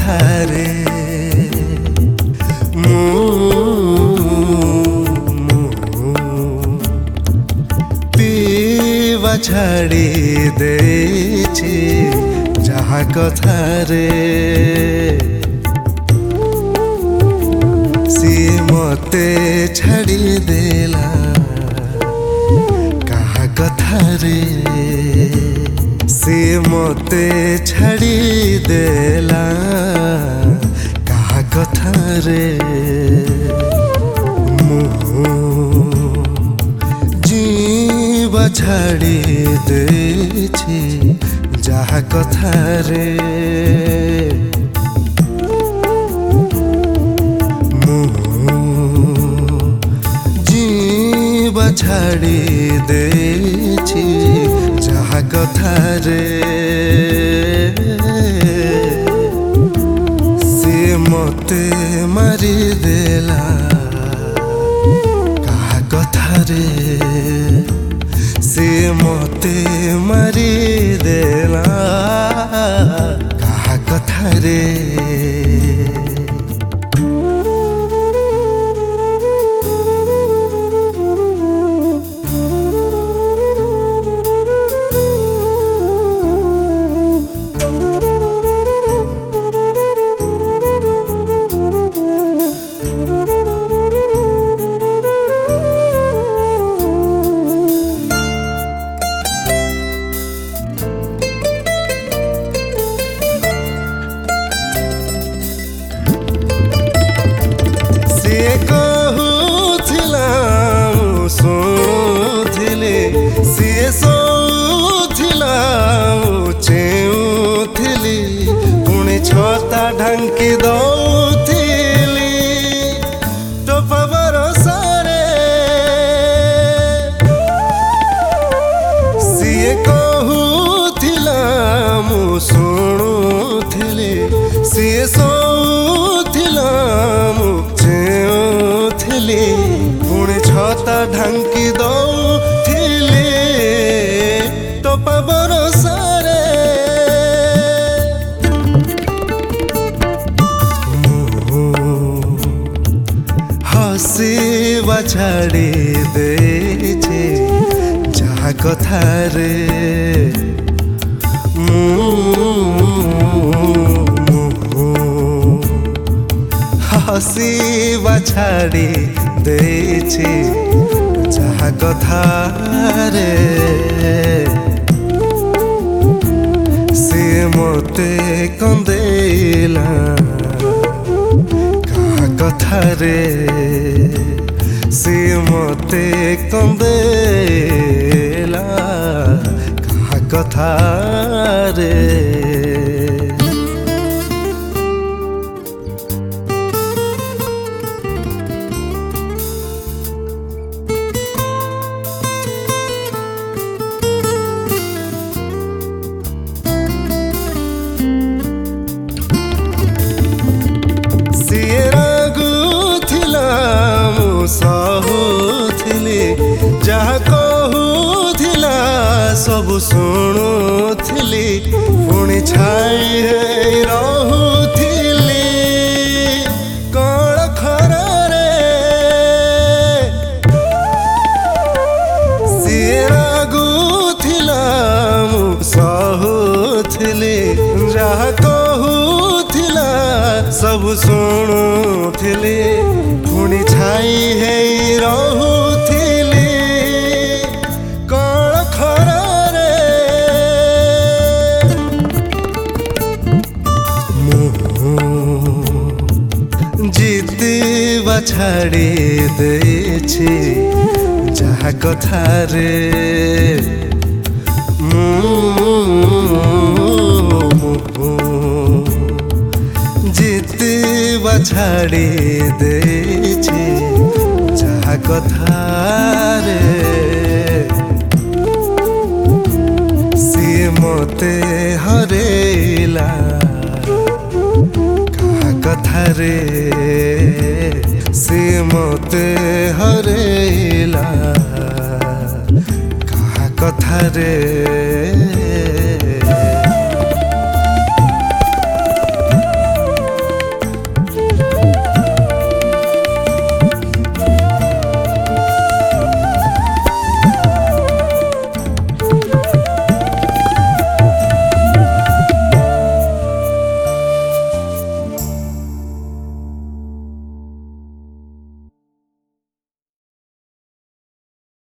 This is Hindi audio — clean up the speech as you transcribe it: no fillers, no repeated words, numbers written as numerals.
कथारे पीवा छाड़ी देछि जहा कथारे सी मते छाड़ी देला कहा कथारे सी मते छाड़ी देला कहा कथारे जीवा छाड़ी देछि जहा कथारे जीवा छाड़ी देछि जहा कथारे से मते मारी देला कहा कथारे से मते मारी देला कहा कथारे सीए सोथिला चेउथिली पुणी छता ढांकी दौथिली टोपा बरसारे सीए कहूथिला मु शुणुथिली सीए सोथिला मु चेउथिली पुणी छता ढांकी दौथिली टोपा बरसारे हसीवा छाड़ी देछि जहा कथारे हसीवा छाड़ी देछि जहा कथारे से मते कंदेला कहा कथारे से मते कंदेला कहा कथारे सहुथिली जहा कहूथिला सबु शुणुथिली पुणी छाई रहुथिली कण खरारे सिए रागुथिला मु सहुथिली जहा कहूथिला सबु शुणुथिली पुणी छाई रहुथिली कण खरारे जीतिवा छाड़ी देछि जहा कथारे जीतिवा छाड़ी देछि जहा कथारे सिए मते हरेला कहा कथारे सिए मते हरेला कहा कथारे।